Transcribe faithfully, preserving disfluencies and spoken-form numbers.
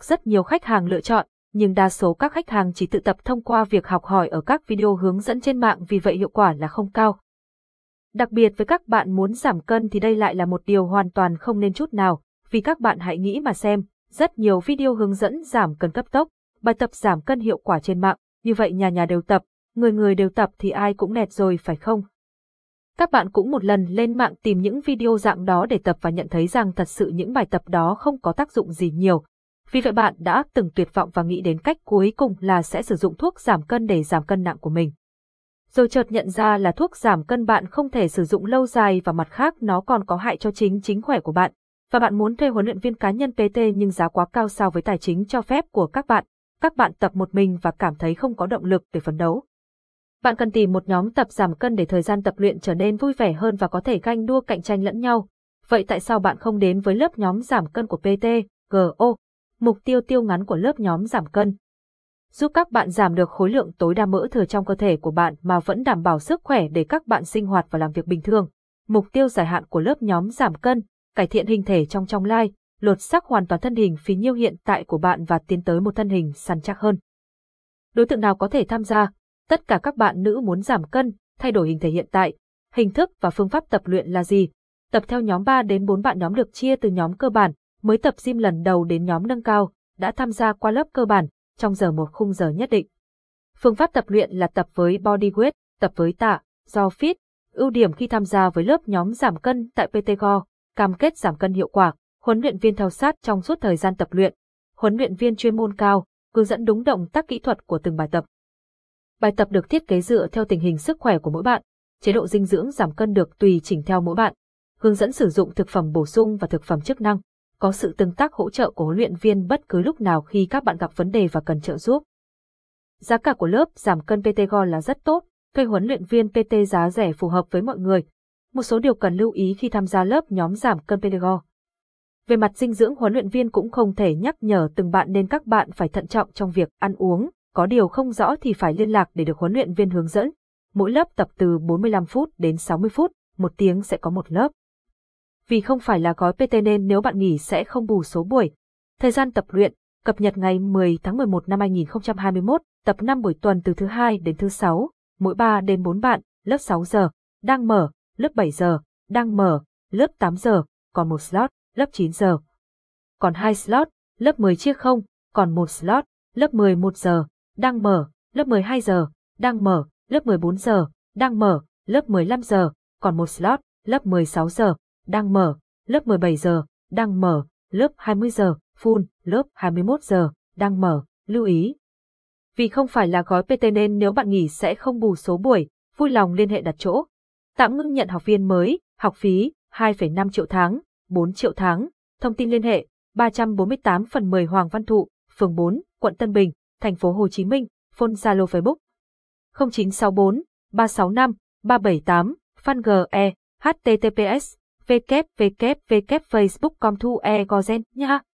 được rất nhiều khách hàng lựa chọn, nhưng đa số các khách hàng chỉ tự tập thông qua việc học hỏi ở các video hướng dẫn trên mạng, vì vậy hiệu quả là không cao. Đặc biệt với các bạn muốn giảm cân thì đây lại là một điều hoàn toàn không nên chút nào, vì các bạn hãy nghĩ mà xem, rất nhiều video hướng dẫn giảm cân cấp tốc, bài tập giảm cân hiệu quả trên mạng, như vậy nhà nhà đều tập, người người đều tập thì ai cũng nẹt rồi phải không? Các bạn cũng một lần lên mạng tìm những video dạng đó để tập và nhận thấy rằng thật sự những bài tập đó không có tác dụng gì nhiều. Vì vậy bạn đã từng tuyệt vọng và nghĩ đến cách cuối cùng là sẽ sử dụng thuốc giảm cân để giảm cân nặng của mình. Rồi chợt nhận ra là thuốc giảm cân bạn không thể sử dụng lâu dài, và mặt khác nó còn có hại cho chính chính khỏe của bạn. Và bạn muốn thuê huấn luyện viên cá nhân pê tê nhưng giá quá cao so với tài chính cho phép của các bạn. Các bạn tập một mình và cảm thấy không có động lực để phấn đấu. Bạn cần tìm một nhóm tập giảm cân để thời gian tập luyện trở nên vui vẻ hơn và có thể ganh đua cạnh tranh lẫn nhau. Vậy tại sao bạn không đến với lớp nhóm giảm cân của pê tê, giê ô? Mục tiêu tiêu ngắn của lớp nhóm giảm cân: giúp các bạn giảm được khối lượng tối đa mỡ thừa trong cơ thể của bạn mà vẫn đảm bảo sức khỏe để các bạn sinh hoạt và làm việc bình thường. Mục tiêu dài hạn của lớp nhóm giảm cân: cải thiện hình thể trong trong lai, lột xác hoàn toàn thân hình phì nhiêu hiện tại của bạn và tiến tới một thân hình săn chắc hơn. Đối tượng nào có thể tham gia? Tất cả các bạn nữ muốn giảm cân, thay đổi hình thể hiện tại. Hình thức và phương pháp tập luyện là gì? Tập theo nhóm ba đến bốn bạn. Nhóm được chia từ nhóm cơ bản, mới tập gym lần đầu đến nhóm nâng cao, đã tham gia qua lớp cơ bản, trong giờ một khung giờ nhất định. Phương pháp tập luyện là tập với body weight, tập với tạ, do fit. Ưu điểm khi tham gia với lớp nhóm giảm cân tại pê tê giê ô: cam kết giảm cân hiệu quả, huấn luyện viên theo sát trong suốt thời gian tập luyện, huấn luyện viên chuyên môn cao, hướng dẫn đúng động tác kỹ thuật của từng bài tập. Bài tập được thiết kế dựa theo tình hình sức khỏe của mỗi bạn, chế độ dinh dưỡng giảm cân được tùy chỉnh theo mỗi bạn, hướng dẫn sử dụng thực phẩm bổ sung và thực phẩm chức năng, có sự tương tác hỗ trợ của huấn luyện viên bất cứ lúc nào khi các bạn gặp vấn đề và cần trợ giúp. Giá cả của lớp giảm cân pê tê giê ô là rất tốt, thuê huấn luyện viên pê tê giá rẻ phù hợp với mọi người. Một số điều cần lưu ý khi tham gia lớp nhóm giảm cân pê tê giê ô. Về mặt dinh dưỡng, huấn luyện viên cũng không thể nhắc nhở từng bạn nên các bạn phải thận trọng trong việc ăn uống, có điều không rõ thì phải liên lạc để được huấn luyện viên hướng dẫn. Mỗi lớp tập từ bốn mươi lăm phút đến sáu mươi phút, một tiếng sẽ có một lớp. Vì không phải là gói pê tê nên nếu bạn nghỉ sẽ không bù số buổi. Thời gian tập luyện, cập nhật ngày mười tháng mười một năm hai nghìn không trăm hai mươi mốt, tập năm buổi tuần từ thứ hai đến thứ sáu, mỗi ba đến bốn bạn, lớp sáu giờ, đang mở, lớp bảy giờ, đang mở, lớp tám giờ, còn một slot, lớp chín giờ. Còn hai slot, lớp mười chia không, còn một slot, lớp mười một giờ, đang mở, lớp mười hai giờ, đang mở, lớp mười bốn giờ, đang mở, lớp mười lăm giờ, còn một slot, lớp mười sáu giờ, đang mở, lớp mười bảy giờ, đang mở, lớp hai mươi giờ, full, lớp hai mươi mốt giờ, đang mở. Lưu ý: vì không phải là gói pê tê nên nếu bạn nghỉ sẽ không bù số buổi, vui lòng liên hệ đặt chỗ. Tạm ngưng nhận học viên mới, học phí hai phẩy năm triệu tháng, bốn triệu tháng. Thông tin liên hệ: ba trăm bốn mươi tám phần mười Hoàng Văn Thụ, phường bốn, quận Tân Bình, thành phố Hồ Chí Minh. Phone Zalo Facebook không chín sáu bốn ba sáu năm ba bảy tám, fan ge, https www facebook com thu e gozen nha.